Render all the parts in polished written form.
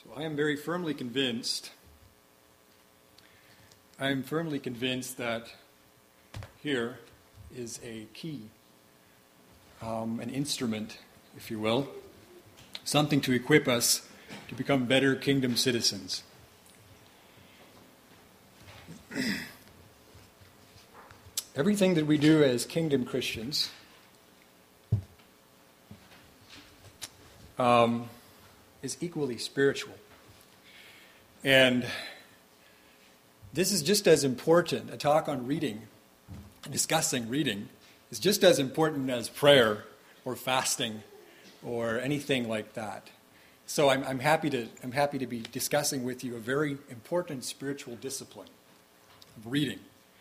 So I am firmly convinced that here is a key, an instrument, if you will, something to equip us to become better kingdom citizens. Everything that we do as kingdom Christians is equally spiritual. And this is just as important. A talk on reading, discussing reading, is just as important as prayer or fasting or anything like that. So I'm happy to be discussing with you a very important spiritual discipline of reading.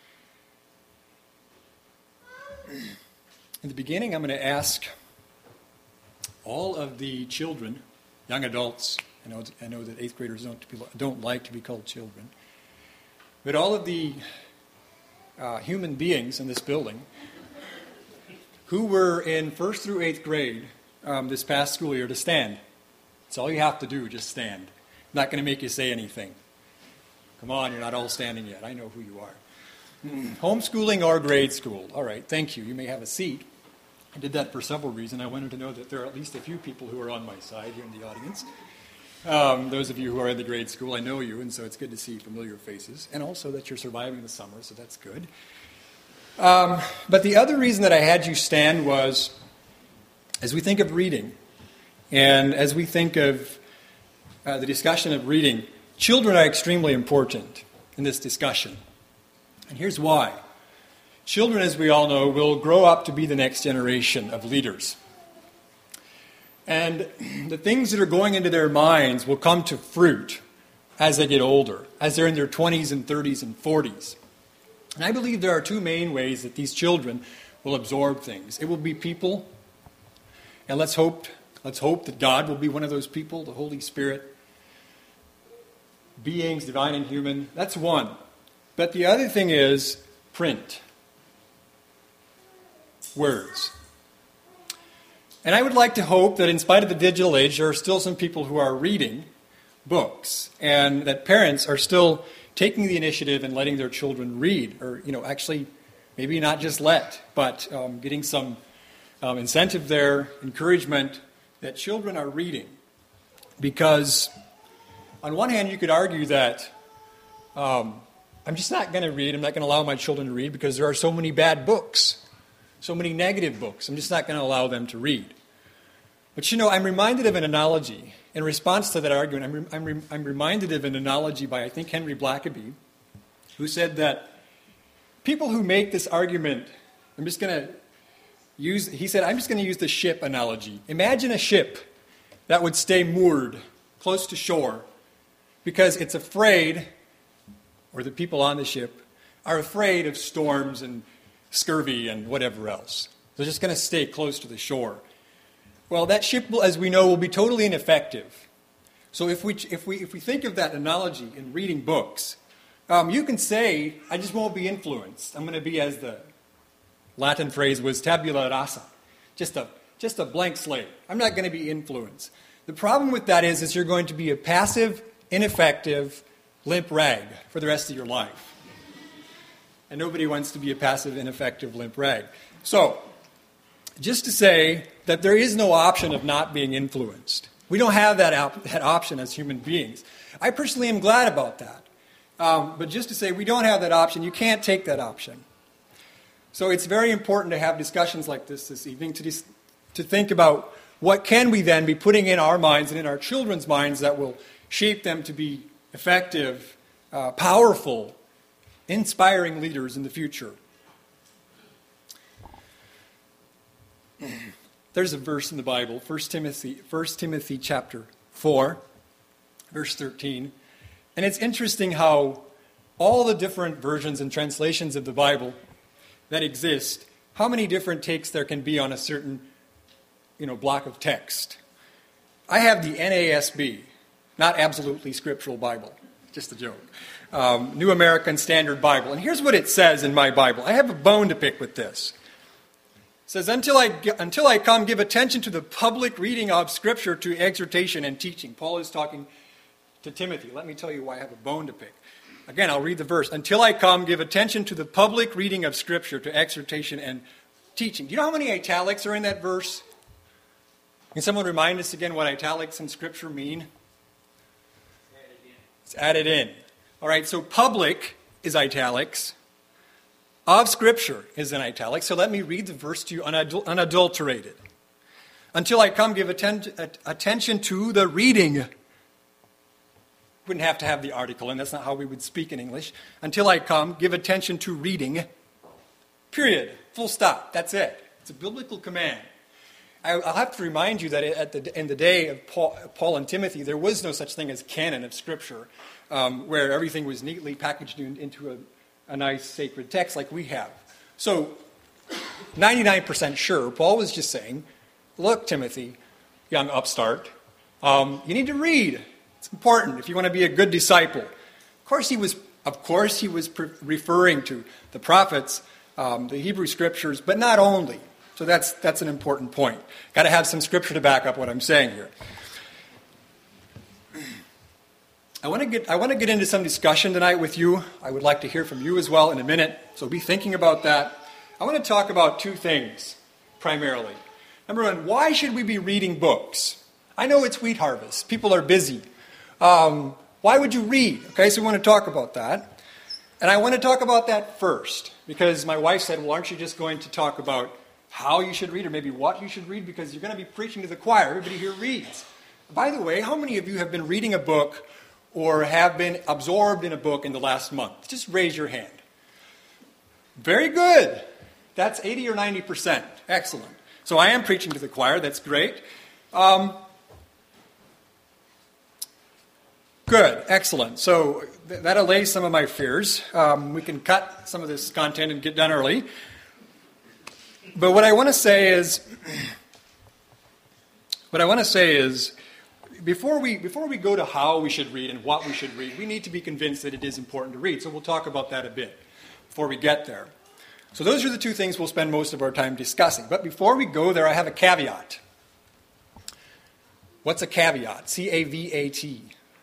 In the beginning, I'm going to ask all of the children, young adults. I know that eighth graders don't like to be called children, but all of the human beings in this building who were in first through eighth grade this past school year to stand. That's all you have to do, just stand. I'm not going to make you say anything. Come on, you're not all standing yet. I know who you are. Homeschooling or grade school. All right, thank you. You may have a seat. I did that for several reasons. I wanted to know that there are at least a few people who are on my side here in the audience. Those of you who are in the grade school, I know you, and so it's good to see familiar faces. And also that you're surviving the summer, so that's good. But the other reason that I had you stand was, as we think of reading, and as we think of the discussion of reading, children are extremely important in this discussion. And here's why. Children, as we all know, will grow up to be the next generation of leaders. And the things that are going into their minds will come to fruit as they get older, as they're in their 20s and 30s and 40s. And I believe there are two main ways that these children will absorb things. It will be people, and let's hope that God will be one of those people, the Holy Spirit, beings, divine and human. That's one. But the other thing is print. Words. And I would like to hope that in spite of the digital age, there are still some people who are reading books, and that parents are still taking the initiative and letting their children read, or, actually maybe not just but getting some incentive there, encouragement that children are reading. Because on one hand, you could argue that I'm just not going to read. I'm not going to allow my children to read because there are so many bad books, so many negative books. I'm just not going to allow them to read. But I'm reminded of an analogy. In response to that argument, I'm reminded of an analogy by, I think, Henry Blackaby, who said that people who make this argument, I'm just going to use the ship analogy. Imagine a ship that would stay moored close to shore because it's afraid, or the people on the ship are afraid of storms and scurvy and whatever else. They're just going to stay close to the shore. Well, that ship, as we know, will be totally ineffective. So if we think of that analogy in reading books, you can say, I just won't be influenced. I'm going to be, as the Latin phrase was, tabula rasa, just a blank slate. I'm not going to be influenced. The problem with that is you're going to be a passive, ineffective, limp rag for the rest of your life. And nobody wants to be a passive, ineffective, limp rag. So, just to say that there is no option of not being influenced. We don't have that option as human beings. I personally am glad about that. But just to say we don't have that option, you can't take that option. So it's very important to have discussions like this evening to think about what can we then be putting in our minds and in our children's minds that will shape them to be effective, powerful, inspiring leaders in the future. There's a verse in the Bible, 1 Timothy chapter 4, verse 13. And it's interesting how all the different versions and translations of the Bible that exist, how many different takes there can be on a certain, block of text. I have the NASB, not Absolutely Scriptural Bible, just a joke. New American Standard Bible. And here's what it says in my Bible. I have a bone to pick with this. It says, until I come, give attention to the public reading of Scripture, to exhortation and teaching. Paul is talking to Timothy. Let me tell you why I have a bone to pick. Again, I'll read the verse. Until I come, give attention to the public reading of Scripture, to exhortation and teaching. Do you know how many italics are in that verse? Can someone remind us again what italics in Scripture mean? It's added in. All right, so public is italics. Of Scripture is in italics. So let me read the verse to you unadulterated. Until I come, give attention to the reading. Wouldn't have to have the article, and that's not how we would speak in English. Until I come, give attention to reading. Period. Full stop. That's it. It's a biblical command. I'll have to remind you that in the day of Paul and Timothy, there was no such thing as canon of Scripture, where everything was neatly packaged into a nice sacred text like we have. So, 99% sure, Paul was just saying, look, Timothy, young upstart, you need to read. It's important if you want to be a good disciple. Of course, he was referring to the prophets, the Hebrew Scriptures, but not only. So that's an important point. Got to have some Scripture to back up what I'm saying here. I want to get into some discussion tonight with you. I would like to hear from you as well in a minute. So be thinking about that. I want to talk about two things primarily. Number one, why should we be reading books? I know it's wheat harvest. People are busy. Why would you read? Okay, so we want to talk about that. And I want to talk about that first, because my wife said, well, aren't you just going to talk about how you should read, or maybe what you should read, because you're going to be preaching to the choir. Everybody here reads. By the way, how many of you have been reading a book or have been absorbed in a book in the last month? Just raise your hand. Very good. That's 80 or 90%. Excellent. So I am preaching to the choir. That's great. Good. Excellent. So that allays some of my fears. We can cut some of this content and get done early. But what I want to say is, before we go to how we should read and what we should read, we need to be convinced that it is important to read. So we'll talk about that a bit before we get there. So those are the two things we'll spend most of our time discussing. But before we go there, I have a caveat. What's a caveat? C-A-V-A-T.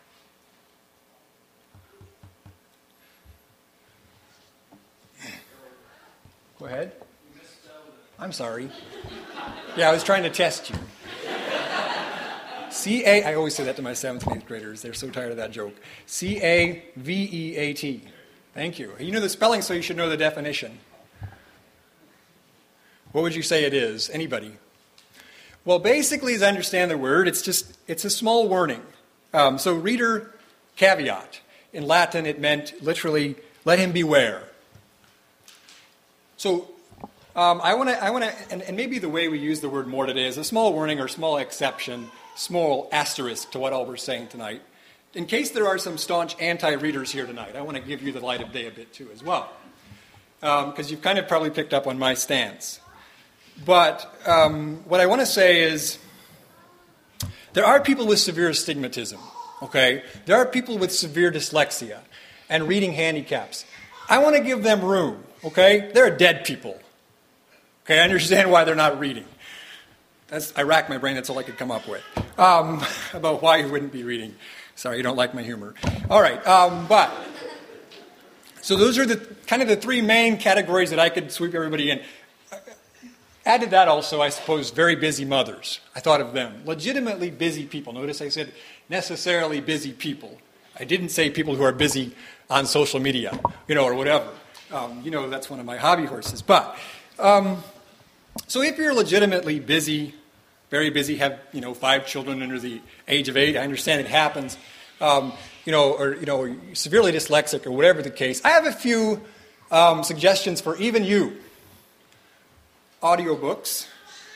Go ahead. I'm sorry. Yeah, I was trying to test you. I always say that to my 7th and 8th graders. They're so tired of that joke. C-A-V-E-A-T. Thank you. You know the spelling, so you should know the definition. What would you say it is? Anybody? Well, basically, as I understand the word, it's a small warning. So reader, caveat. In Latin, it meant literally, let him beware. So I want to, and maybe the way we use the word more today is a small warning or small exception, small asterisk to what all we're saying tonight. In case there are some staunch anti-readers here tonight, I want to give you the light of day a bit too as well. Because you've kind of probably picked up on my stance. But what I want to say is there are people with severe astigmatism, okay? There are people with severe dyslexia and reading handicaps. I want to give them room, okay? They're dead people. Okay, I understand why they're not reading. I racked my brain, that's all I could come up with. About why you wouldn't be reading. Sorry, you don't like my humor. All right, so those are the kind of the three main categories that I could sweep everybody in. Add to that also, I suppose, very busy mothers. I thought of them. Legitimately busy people. Notice I said necessarily busy people. I didn't say people who are busy on social media, or whatever. That's one of my hobby horses. But, so if you're legitimately busy, very busy, have, 5 children under the age of 8, I understand it happens, or severely dyslexic or whatever the case, I have a few suggestions for even you. Audiobooks.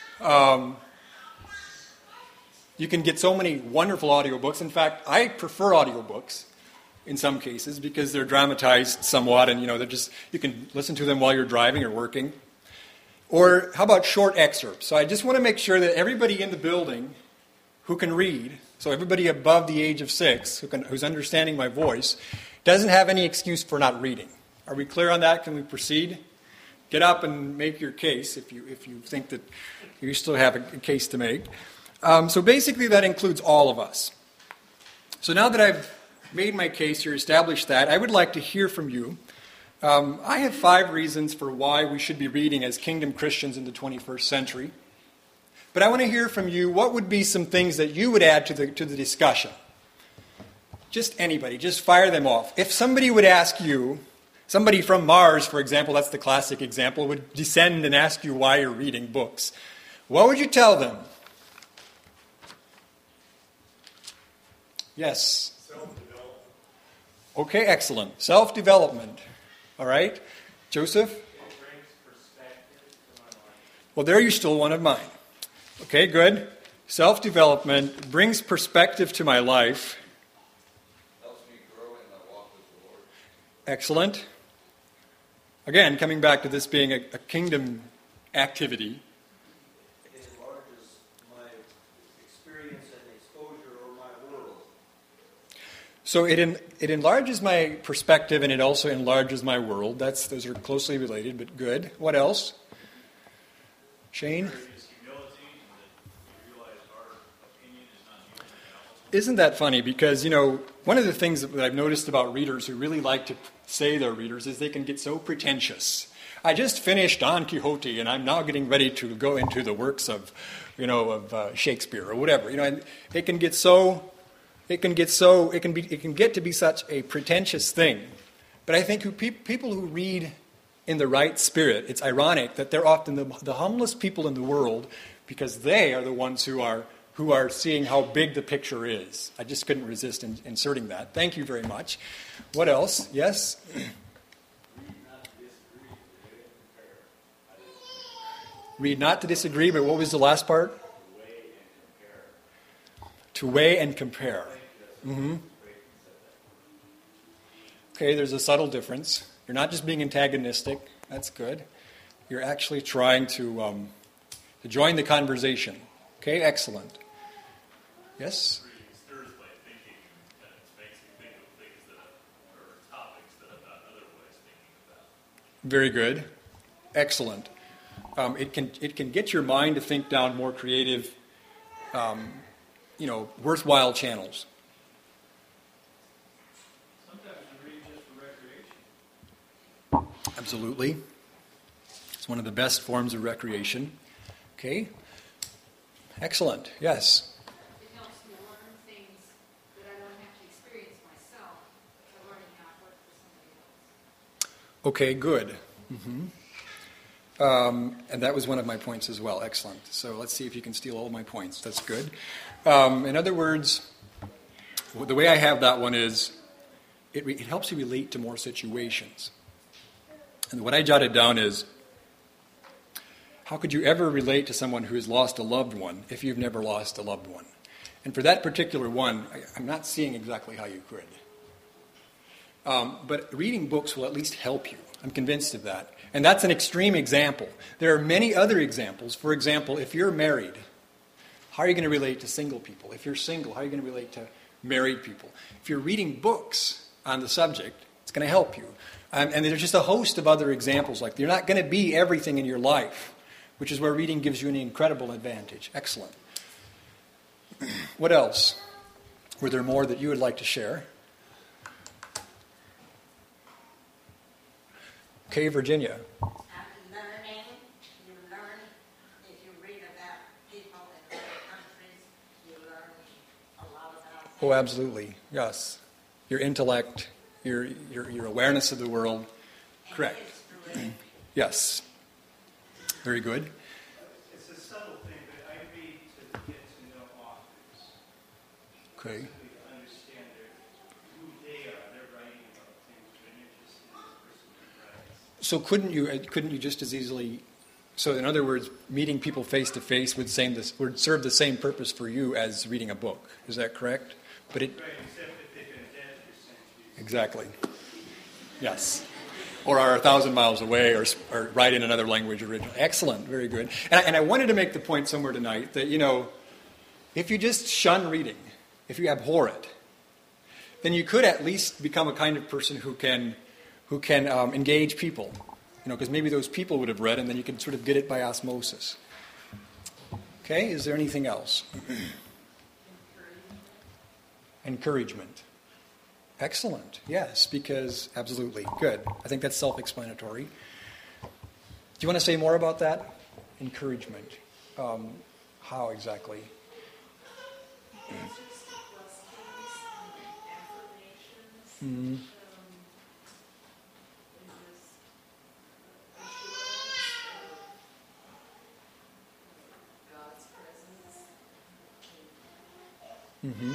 You can get so many wonderful audiobooks. In fact, I prefer audiobooks in some cases because they're dramatized somewhat and, you can listen to them while you're driving or working. Or how about short excerpts? So I just want to make sure that everybody in the building who can read, so everybody above the age of 6 who's understanding my voice, doesn't have any excuse for not reading. Are we clear on that? Can we proceed? Get up and make your case if you think that you still have a case to make. So basically that includes all of us. So now that I've made my case here, established that, I would like to hear from you. I have 5 reasons for why we should be reading as kingdom Christians in the 21st century. But I want to hear from you, what would be some things that you would add to the discussion? Just anybody, just fire them off. If somebody would ask you, somebody from Mars, for example, that's the classic example, would descend and ask you why you're reading books, what would you tell them? Yes? Self-development. Okay, excellent. Self-development. All right. Joseph? It brings perspective to my life. Well, there you stole one of mine. Okay, good. Self-development brings perspective to my life. Helps me grow in my walk with the Lord. Excellent. Again, coming back to this being a kingdom activity. It enlarges my experience and exposure or my world. So it enlarges my perspective and it also enlarges my world. Those are closely related, but good. What else? Shane? Is humility, that you realize our opinion is not yours. Isn't that funny? Because, one of the things that I've noticed about readers who really like to say they're readers is they can get so pretentious. I just finished Don Quixote, and I'm now getting ready to go into the works of Shakespeare or whatever. And it can get to be such a pretentious thing. But I think people who read in the right spirit, it's ironic that they're often the humblest people in the world because they are the ones who are seeing how big the picture is. I just couldn't resist inserting that. Thank you very much. What else? Yes? Read not to disagree, but what was the last part? To weigh and compare. Mm-hmm. Okay, there's a subtle difference. You're not just being antagonistic. That's good. You're actually trying to join the conversation. Okay, excellent. Yes? Reading stirs my thinking, and it makes me think of things or topics that I'm not otherwise thinking about. Very good. Excellent. It can get your mind to think down more creative, worthwhile channels. Sometimes you read just for recreation. Absolutely. It's one of the best forms of recreation. Okay. Excellent. Yes. It helps me learn things that I don't have to experience myself by learning how it works for somebody else. Okay, good. Mm-hmm. And that was one of my points as well. Excellent. So let's see if you can steal all my points. That's good. In other words, the way I have that one is it helps you relate to more situations. And what I jotted down is, how could you ever relate to someone who has lost a loved one if you've never lost a loved one? And for that particular one, I'm not seeing exactly how you could. But reading books will at least help you. I'm convinced of that. And that's an extreme example. There are many other examples. For example, if you're married, how are you going to relate to single people? If you're single, how are you going to relate to married people? If you're reading books on the subject, it's going to help you. And there's just a host of other examples like that. You're not going to be everything in your life, which is where reading gives you an incredible advantage. Excellent. What else? Were there more that you would like to share? Okay, Virginia. Learning, you learn, if you read about people in other countries, you learn a lot about them. Oh, absolutely. Yes. Your intellect, your awareness of the world. Correct. Yes. Very good. It's a subtle thing, but I read to get to know authors. Okay. To understand who they are. They're writing about things that are interesting in the person who writes. So couldn't you just as easily? So in other words, meeting people face to face would serve the same purpose for you as reading a book. Is that correct? But it Right, except that they've been dead for centuries. exactly. Yes. Or are 1,000 miles away, or write in another language originally. Excellent, very good. And I wanted to make the point somewhere tonight that if you just shun reading, if you abhor it, then you could at least become a kind of person who can engage people. Because maybe those people would have read, and then you can sort of get it by osmosis. Okay, is there anything else? Encouragement. Excellent. Yes, because absolutely. Good. I think that's self-explanatory. Do you want to say more about that? Encouragement. How exactly? It's just blessings and affirmations. Mm-hmm. God's presence. Mm-hmm.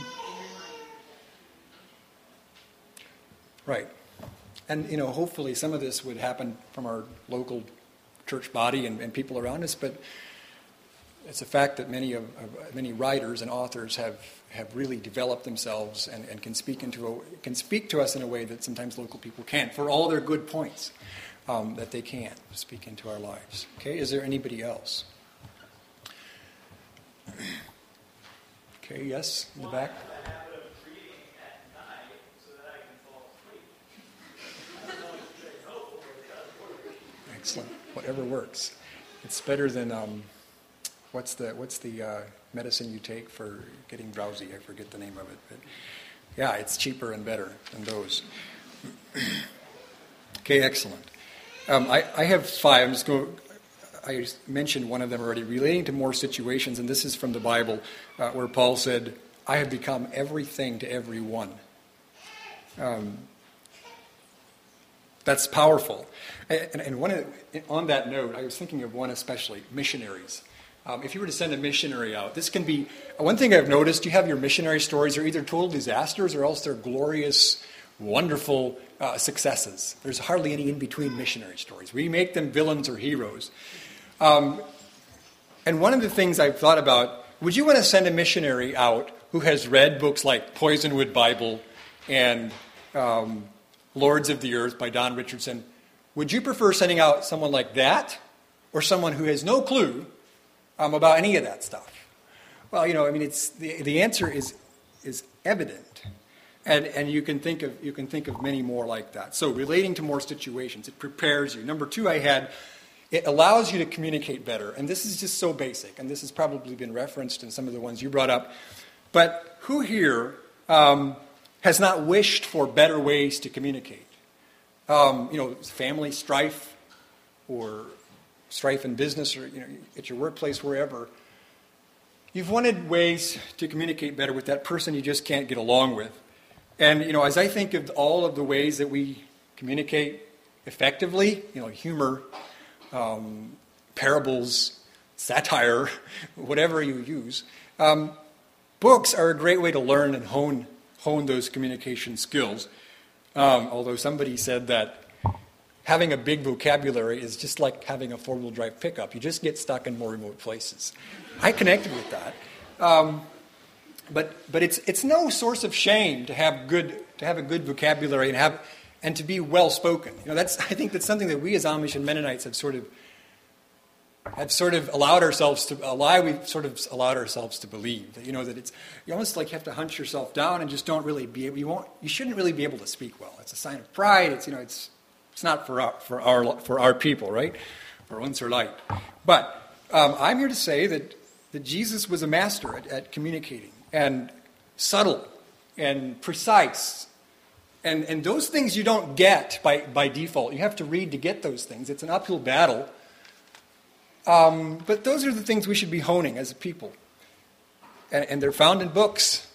Right. And, hopefully some of this would happen from our local church body and people around us, but it's a fact that many writers and authors have really developed themselves and can speak to us in a way that sometimes local people can't, for all their good points that they can speak into our lives. Okay, is there anybody else? Okay, yes, in the back. I have a habit of reading at night so that I can fall asleep. I don't know if it's very helpful, but it does work. Excellent. Whatever works. It's better than what's the medicine you take for getting drowsy? I forget the name of it, but yeah, it's cheaper and better than those. Okay, excellent. I have 5. I mentioned one of them already, relating to more situations, and this is from the Bible, where Paul said, "I have become everything to everyone." That's powerful. And on that note, I was thinking of one especially, missionaries. If you were to send a missionary out, this can be, one thing I've noticed, you have your missionary stories are either total disasters or else they're glorious, wonderful successes. There's hardly any in-between missionary stories. We make them villains or heroes. And one of the things I've thought about, would you want to send a missionary out who has read books like Poisonwood Bible and Lords of the Earth by Don Richardson? Would you prefer sending out someone like that or someone who has no clue about any of that stuff? Well, it's the answer is evident, and you can think of many more like that. So relating to more situations, it prepares you. Number 2, it allows you to communicate better, and this is just so basic, and this has probably been referenced in some of the ones you brought up. But who here has not wished for better ways to communicate? Family strife, or strife in business, or at your workplace, wherever. You've wanted ways to communicate better with that person you just can't get along with. And as I think of all of the ways that we communicate effectively, humor, parables, satire, whatever you use, books are a great way to learn and hone those communication skills. Although somebody said that having a big vocabulary is just like having a 4-wheel drive pickup. You just get stuck in more remote places. I connected with that. But it's no source of shame to have a good vocabulary and to be well spoken. I think that's something that we as Amish and Mennonites have sort of allowed ourselves to believe that that it's, you almost like you have to hunch yourself down and just don't really be able, you shouldn't really be able to speak well. It's a sign of pride. It's not for our people, right? For Unser Leid. But I'm here to say that Jesus was a master at communicating, and subtle and precise. And those things you don't get by default. You have to read to get those things. It's an uphill battle. But those are the things we should be honing as a people. And they're found in books.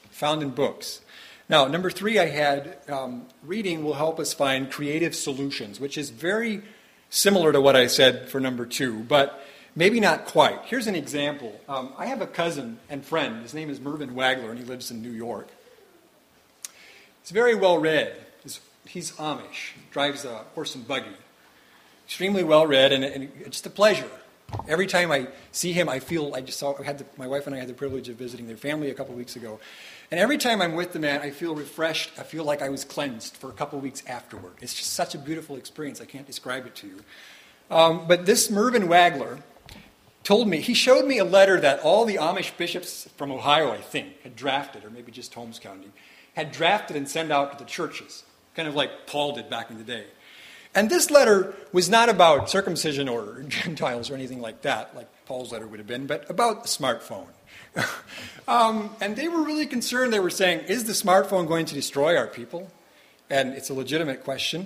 Now, number 3 I had, reading will help us find creative solutions, which is very similar to what I said for number 2, but maybe not quite. Here's an example. I have a cousin and friend. His name is Mervyn Wagler, and he lives in New York. He's very well read. He's Amish, drives a horse and buggy. Extremely well read, and it's just a pleasure. Every time I see him, I feel, my wife and I had the privilege of visiting their family a couple of weeks ago. And every time I'm with the man, I feel refreshed. I feel like I was cleansed for a couple of weeks afterward. It's just such a beautiful experience. I can't describe it to you. But this Mervyn Wagler he showed me a letter that all the Amish bishops from Ohio, I think, had drafted, or maybe just Holmes County, had drafted and sent out to the churches, kind of like Paul did back in the day. And this letter was not about circumcision or Gentiles or anything like that, like Paul's letter would have been, but about the smartphone. And they were really concerned. They were saying, is the smartphone going to destroy our people? And it's a legitimate question.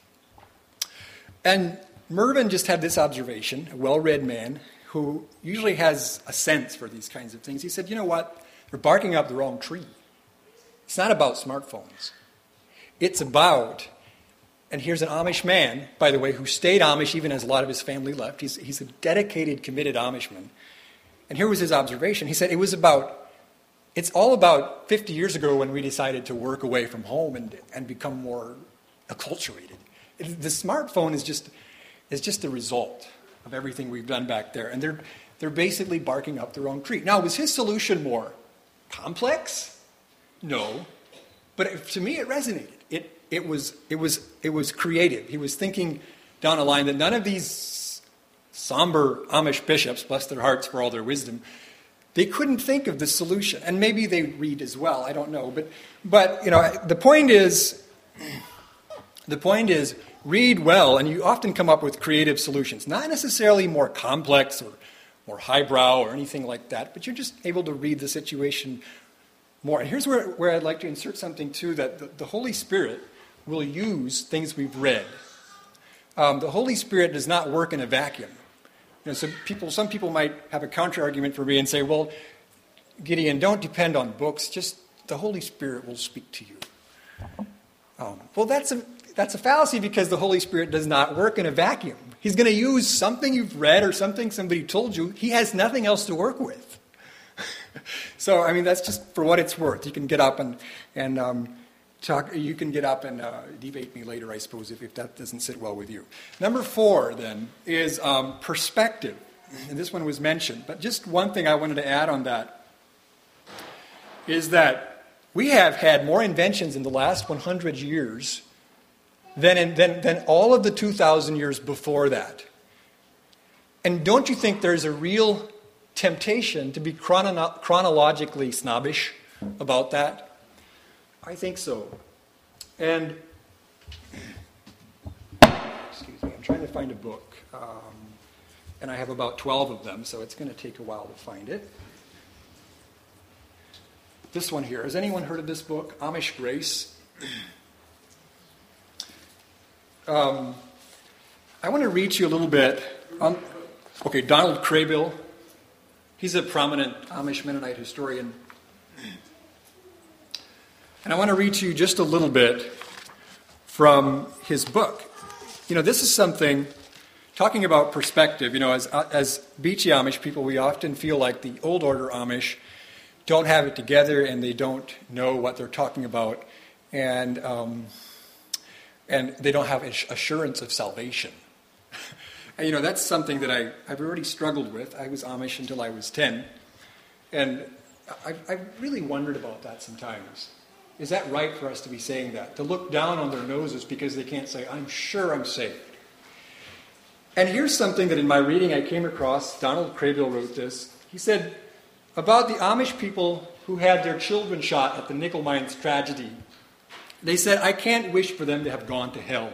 And Mervyn just had this observation, a well-read man who usually has a sense for these kinds of things. He said, you know what? They're barking up the wrong tree. It's not about smartphones. It's about, and here's an Amish man, by the way, who stayed Amish even as a lot of his family left. He's a dedicated, committed Amishman. And here was his observation. He said it's all about 50 years ago when we decided to work away from home and become more acculturated. The smartphone is just the result of everything we've done back there. And they're basically barking up the wrong tree. Now, was his solution more complex? No. But to me, it resonated. It was creative. He was thinking down a line that none of these somber Amish bishops, bless their hearts for all their wisdom, they couldn't think of the solution. And maybe they read as well, I don't know. But the point is, read well, and you often come up with creative solutions. Not necessarily more complex or more highbrow or anything like that, but you're just able to read the situation more. And here's where I'd like to insert something, too, that the Holy Spirit will use things we've read. The Holy Spirit does not work in a vacuum. Some people might have a counter-argument for me and say, well, Gideon, don't depend on books. Just the Holy Spirit will speak to you. Well, that's a fallacy because the Holy Spirit does not work in a vacuum. He's going to use something you've read or something somebody told you. He has nothing else to work with. So, that's just for what it's worth. You can get up and talk. You can get up and debate me later, I suppose, if that doesn't sit well with you. Number 4, then, is perspective. And this one was mentioned. But just one thing I wanted to add on that is that we have had more inventions in the last 100 years than all of the 2,000 years before that. And don't you think there's a real temptation to be chronologically snobbish about that? I think so. And, excuse me, I'm trying to find a book. And I have about 12 of them, so it's going to take a while to find it. This one here. Has anyone heard of this book, Amish Grace? I want to read to you a little bit. Donald Craybill. He's a prominent Amish Mennonite historian. And I want to read to you just a little bit from his book. This is something, talking about perspective, as Beachy Amish people, we often feel like the old order Amish don't have it together and they don't know what they're talking about. And they don't have assurance of salvation. And, that's something that I've already struggled with. I was Amish until I was 10. And I've really wondered about that sometimes. Is that right for us to be saying that? To look down on their noses because they can't say, I'm sure I'm saved. And here's something that in my reading I came across. Donald Craybill wrote this. He said, about the Amish people who had their children shot at the Nickel Mines tragedy, they said, I can't wish for them to have gone to hell.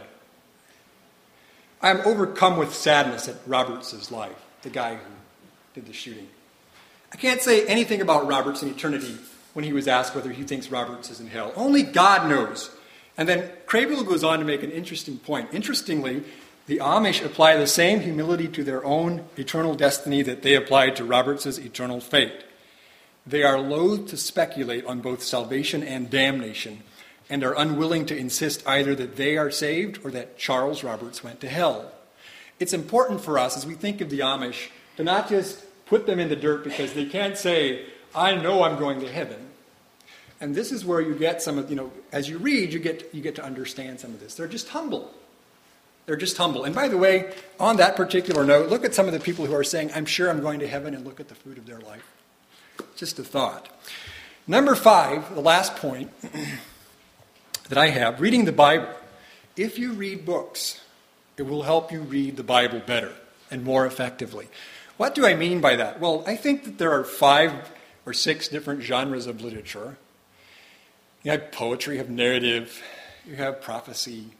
I am overcome with sadness at Roberts' life, the guy who did the shooting. I can't say anything about Roberts in eternity when he was asked whether he thinks Roberts is in hell. Only God knows. And then Craybill goes on to make an interesting point. Interestingly, the Amish apply the same humility to their own eternal destiny that they applied to Roberts' eternal fate. They are loath to speculate on both salvation and damnation, and are unwilling to insist either that they are saved or that Charles Roberts went to hell. It's important for us, as we think of the Amish, to not just put them in the dirt because they can't say, I know I'm going to heaven. And this is where you get some of, as you read, you get to understand some of this. They're just humble. They're just humble. And by the way, on that particular note, look at some of the people who are saying, I'm sure I'm going to heaven, and look at the fruit of their life. Just a thought. Number 5, the last point that I have, reading the Bible. If you read books, it will help you read the Bible better and more effectively. What do I mean by that? Well, I think that there are 5 or 6 different genres of literature. You have poetry, you have narrative, you have prophecy,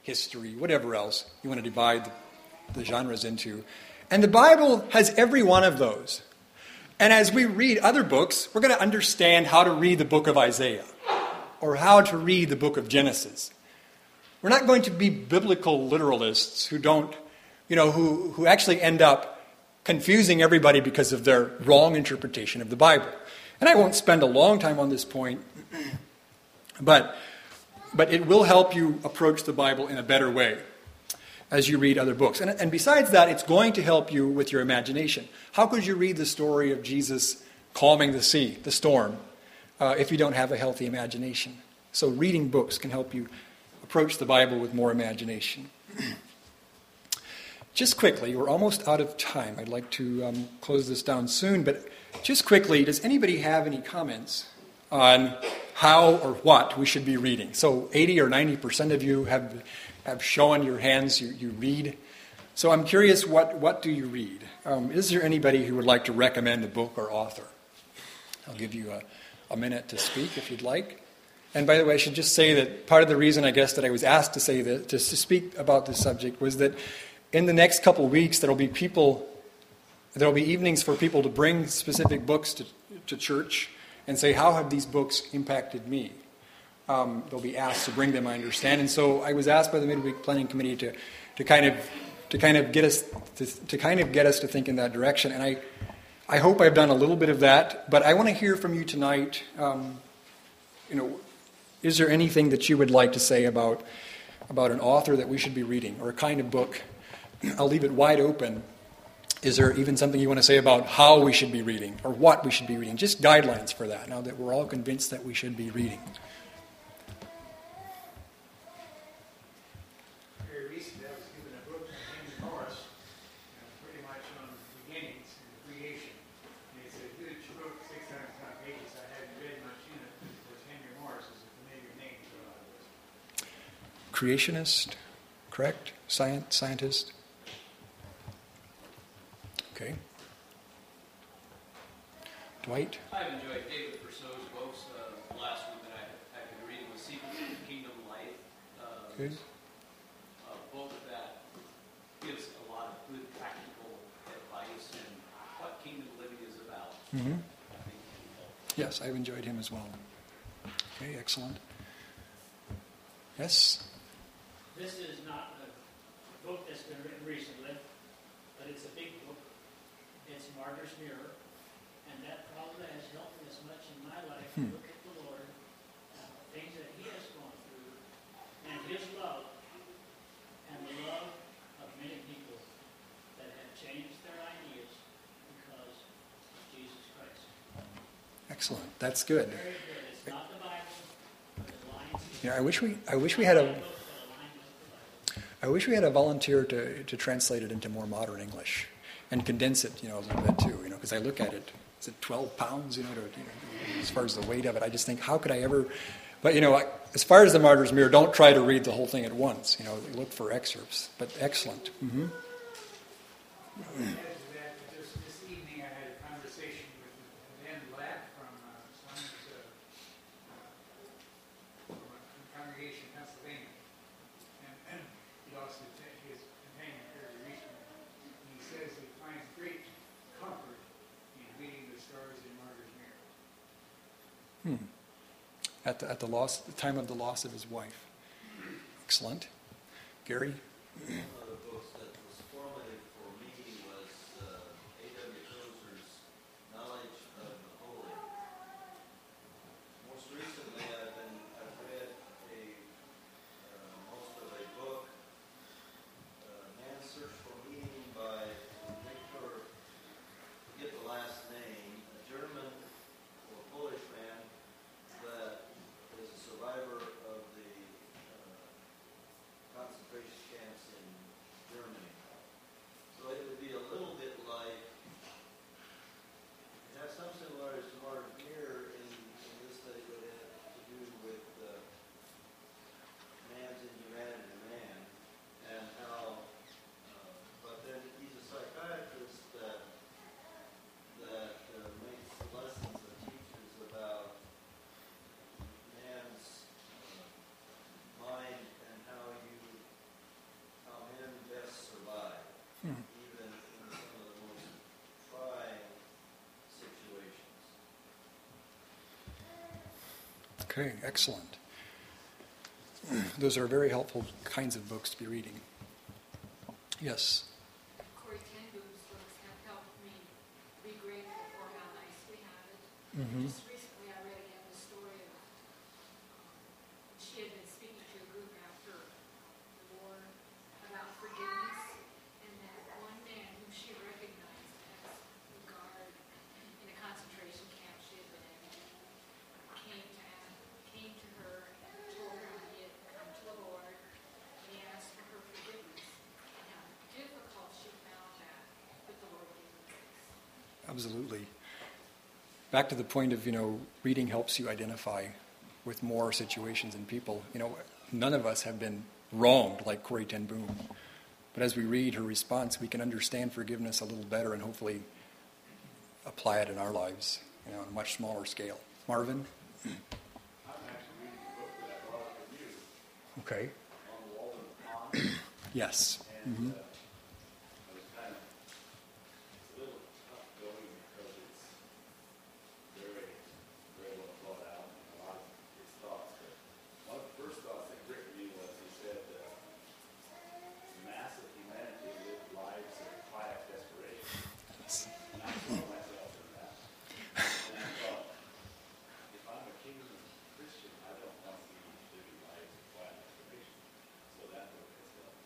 history, whatever else you want to divide the genres into. And the Bible has every one of those. And as we read other books, we're going to understand how to read the book of Isaiah or how to read the book of Genesis. We're not going to be biblical literalists who don't, who actually end up confusing everybody because of their wrong interpretation of the Bible. And I won't spend a long time on this point, but it will help you approach the Bible in a better way as you read other books. And besides that, it's going to help you with your imagination. How could you read the story of Jesus calming the sea, the storm, if you don't have a healthy imagination? So reading books can help you approach the Bible with more imagination. Just quickly, we're almost out of time. I'd like to close this down soon, but just quickly, does anybody have any comments on how or what we should be reading? So 80 or 90% of you have shown your hands, you read. So I'm curious, what do you read? Is there anybody who would like to recommend a book or author? I'll give you a minute to speak if you'd like. And by the way, I should just say that part of the reason, I guess, that I was asked to say that, to speak about this subject was that in the next couple of weeks, there'll be evenings for people to bring specific books to church and say, how have these books impacted me? They'll be asked to bring them, I understand. And so I was asked by the Midweek Planning Committee to kind of get us to think in that direction. And I hope I've done a little bit of that, but I want to hear from you tonight. Is there anything that you would like to say about an author that we should be reading, or a kind of book? I'll leave it wide open. Is there even something you want to say about how we should be reading, or what we should be reading? Just guidelines for that, now that we're all convinced that we should be reading. Very recently, I was given a book from Henry Morris, pretty much on beginnings and creation. And it's a huge book, 600 pages. I hadn't read much in it because Henry Morris is a familiar name to a lot of us. Creationist, correct? Scientist? Okay. Dwight? I've enjoyed David Purcell's books. The last one that I could read was Secrets of Kingdom Life. Good. A book that gives a lot of good practical advice and what kingdom living is about. Mm-hmm. I think it can help. Yes, I've enjoyed him as well. Okay, excellent. Yes? This is not a book that's been written recently, but it's a big book. It's Martyr's Mirror, and that probably has helped me as much in my life to look at the Lord, things that He has gone through, and His love, and the love of many people that have changed their ideas because of Jesus Christ. Excellent. That's good. Very good. It's not the Bible, but it aligns. Yeah, I wish we had a volunteer to translate it into more modern English and condense it, a little bit too, because I look at it. Is it 12 pounds, as far as the weight of it? I just think, how could I ever? But as far as the Martyr's Mirror, don't try to read the whole thing at once. Look for excerpts. But excellent. Mm-hmm. This evening I had a conversation with Ben Black from from a congregation in Pennsylvania. And he lost his companion fairly recently. And he says he finds great comfort in reading the stories in Martyr's Mirror. At the time of the loss of his wife. Excellent. Gary? One of the books that was formative for me was A.W. Tozer's Knowledge of the Holy. Most recently, I've read most of a book, Man's Search for Meaning by Victor, forget the last name, a German or Polish man that is a survivor of the concentration camps in Okay, excellent. Those are very helpful kinds of books to be reading. Yes. Corey Ten Boom's books have helped me be grateful for how nice we have it. Mm-hmm. Just recently I read again the story of, she had been speaking to a group after the war about forgiveness, and that one man whom she recognized as a guard in a concentration camp she had been in came to her and told her he had come to the Lord, and he asked for her forgiveness, and how difficult she found that, but the Lord gave her grace. Absolutely. Back to the point of, reading helps you identify with more situations and people. None of us have been wronged like Corrie Ten Boom. But as we read her response, we can understand forgiveness a little better and hopefully apply it in our lives, on a much smaller scale. Marvin? I'm actually reading a book that I brought up with you Okay. on Walden Pond. Yes. And Mm-hmm. I was kind of, it's a little tough going because it's very, very well thought out and a lot of his thoughts. But one of the first thoughts that gripped me was he said the mass of humanity lived lives of quiet desperation. And I saw myself in that. And I thought, if I'm a kingdom Christian, I don't want to be living lives of quiet desperation. So that book has helped.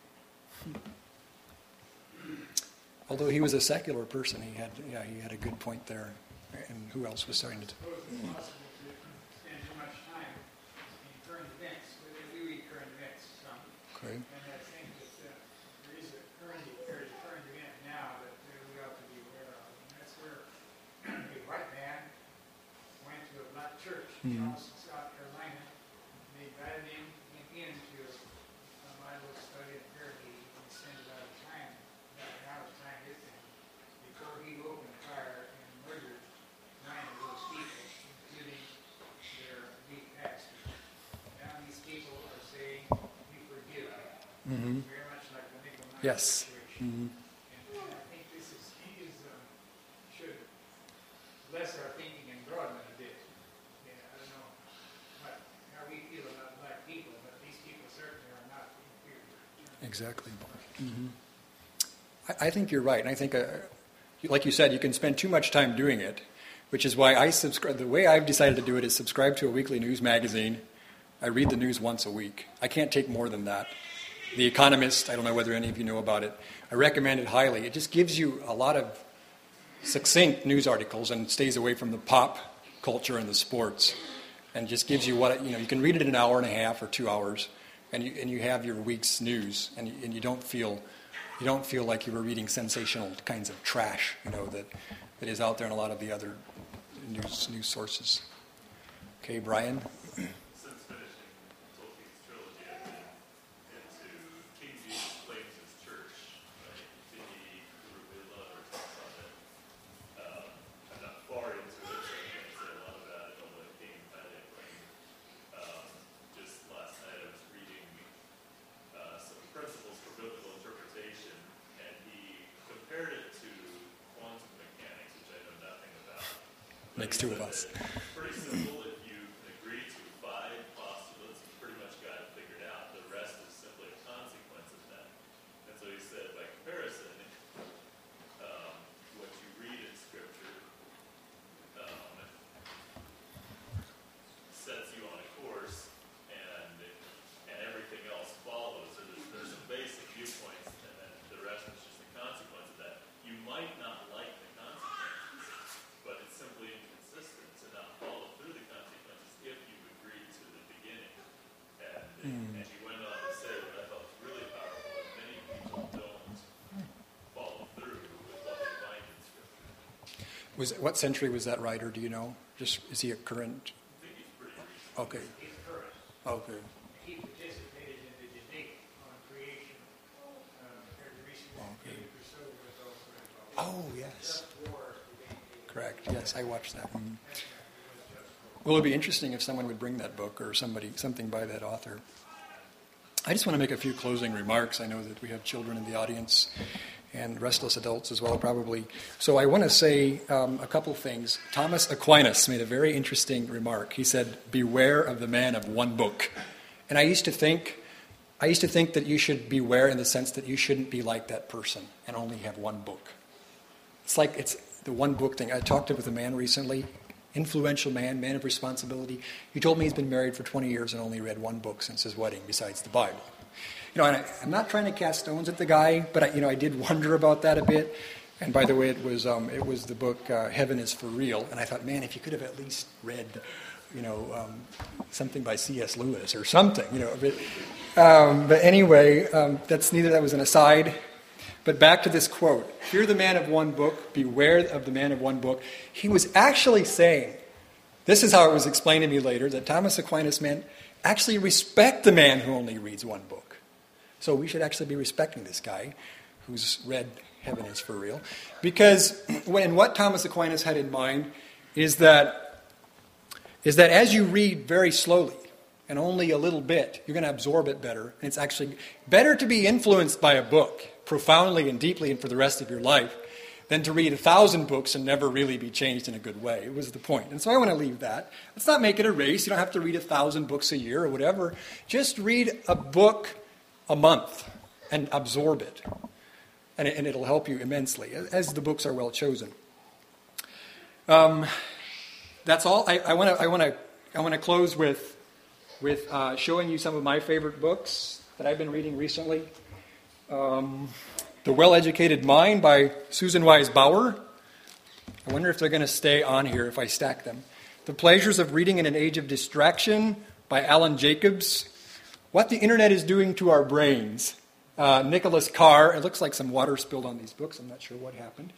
Although he was a secular person, he had a good point there. And who else was starting to... Suppose it's possible to spend too much time in current events. We read current events some, Okay. and I think that there is a current event now that we ought to be aware of. And that's where a white man went to a black church in Charleston, South Carolina. They invited him into a Bible study and prayer meeting and spent about an hour's time with him before he opened fire and murdered 9 of those people, including their lead pastor. Now these people are saying, "We forgive you." Mm-hmm. Very much like the Nicolaites Yes. situation. Mm-hmm. And I think this should bless our thinking and broaden it a bit. Yeah, I don't know how we feel about black people, but these people certainly are not inferior. Exactly. Mm-hmm. I think you're right. And I think, like you said, you can spend too much time doing it, which is why I subscribe. The way I've decided to do it is subscribe to a weekly news magazine. I read the news once a week. I can't take more than that. The Economist, I don't know whether any of you know about it. I recommend it highly. It just gives you a lot of succinct news articles and stays away from the pop culture and the sports, and just gives you you can read it in an hour and a half or 2 hours, and you have your week's news, and you don't feel like you were reading sensational kinds of trash, that is out there in a lot of the other news sources. Okay, Brian. Since finishing Tolkien's trilogy, I've been into King Jesus Claims His Church by Vicky Kuruvilla or something like that. I'm not far into it, so I can't say a lot about it, although it came highly acclaimed. Just last night I was reading some principles for biblical interpretation, and he compared it to quantum mechanics, which I know nothing about. Makes two of us. It's pretty simple. If you can agree to 5 postulates, you pretty much got it figured out. The rest is simply a consequence of that. And so he said, by comparison, what you read in Scripture sets you on a course, and everything else follows. So there's some basic viewpoints, and then the rest is just a consequence of that. You might not like the consequences, but it's simply inconsistent to not follow through the consequences if you agree to the beginning. And he went on to say what I thought was really powerful, and many people don't follow through with what they find in Scripture. What century was that writer? Do you know? Is he a current? I think he's pretty recent. Okay. He's current. Okay. He participated in the debate on creation. Very recently, Okay. David Rousseau was also involved. Oh yes. Just war debate. Correct. Yes, I watched that. Mm-hmm. Well, it'd be interesting if someone would bring that book or something by that author. I just want to make a few closing remarks. I know that we have children in the audience, and restless adults as well, probably. So I want to say a couple things. Thomas Aquinas made a very interesting remark. He said, "Beware of the man of one book." And I used to think that you should beware in the sense that you shouldn't be like that person and only have one book. It's the one book thing. I talked with a man recently, influential man of responsibility. He told me he's been married for 20 years and only read one book since his wedding besides the Bible. And I'm not trying to cast stones at the guy, but I did wonder about that a bit. And by the way, it was the book Heaven is for Real. And I thought, man, if you could have at least read, something by C.S. Lewis or something, But anyway, that was an aside. But back to this quote: "Fear the man of one book, beware of the man of one book." He was actually saying, this is how it was explained to me later, that Thomas Aquinas meant actually respect the man who only reads one book. So we should actually be respecting this guy who's read Heaven is for Real. Because what Thomas Aquinas had in mind is that as you read very slowly and only a little bit, you're going to absorb it better. And it's actually better to be influenced by a book profoundly and deeply and for the rest of your life than to read 1,000 books and never really be changed in a good way. It was the point. And so I want to leave that. Let's not make it a race. You don't have to read 1,000 books a year or whatever. Just read a book a month and absorb it. And it'll help you immensely, as the books are well chosen. That's all. I want to close with showing you some of my favorite books that I've been reading recently. The Well-Educated Mind by Susan Wise Bauer. I wonder if they're going to stay on here if I stack them. The Pleasures of Reading in an Age of Distraction by Alan Jacobs. What the Internet is Doing to Our Brains. Nicholas Carr. It looks like some water spilled on these books. I'm not sure what happened.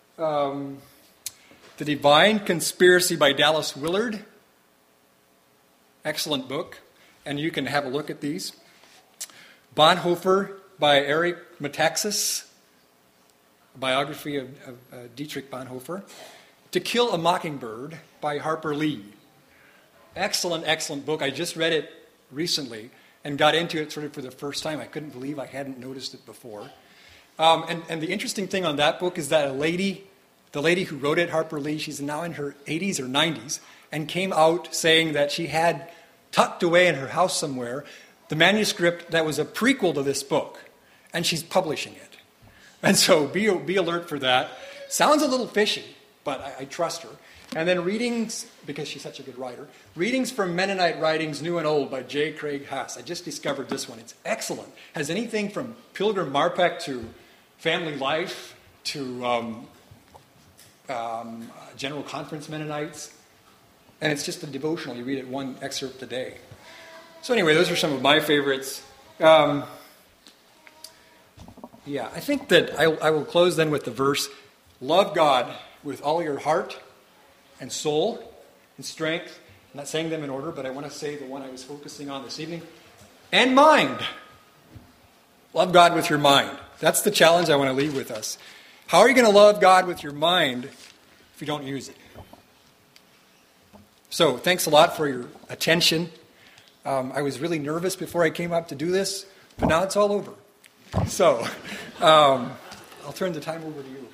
The Divine Conspiracy by Dallas Willard. Excellent book. And you can have a look at these. Bonhoeffer by Eric Metaxas. A biography of Dietrich Bonhoeffer. To Kill a Mockingbird by Harper Lee. Excellent, excellent book. I just read it recently and got into it sort of for the first time. I couldn't believe I hadn't noticed it before. And the interesting thing on that book is that the lady who wrote it, Harper Lee, she's now in her 80s or 90s, and came out saying that she had tucked away in her house somewhere the manuscript that was a prequel to this book, and she's publishing it. And so be alert for that. Sounds a little fishy, but I trust her. And then readings, because she's such a good writer, Readings from Mennonite Writings, New and Old by J. Craig Haas. I just discovered this one. It's excellent. Has anything from Pilgrim Marpeck to Family Life to General Conference Mennonites. And it's just a devotional. You read it one excerpt a day. So anyway, those are some of my favorites. I think that I will close then with the verse, love God with all your heart and soul and strength. I'm not saying them in order, but I want to say the one I was focusing on this evening. And mind. Love God with your mind. That's the challenge I want to leave with us. How are you going to love God with your mind if you don't use it? So, thanks a lot for your attention. I was really nervous before I came up to do this, but now it's all over. So, I'll turn the time over to you.